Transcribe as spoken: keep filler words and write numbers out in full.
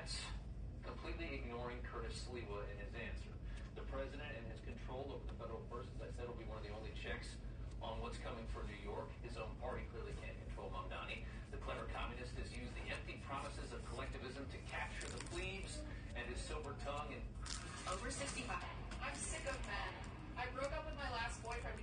Democrats completely ignoring Curtis Sliwa in his answer. The president and his control over the federal purse, as I said, will be one of the only checks on what's coming for New York. His own party clearly can't control Mamdani. The clever communist has used the empty promises of collectivism to capture the plebes, and his silver tongue and over sixty-five. I'm sick of men. I broke up with my last boyfriend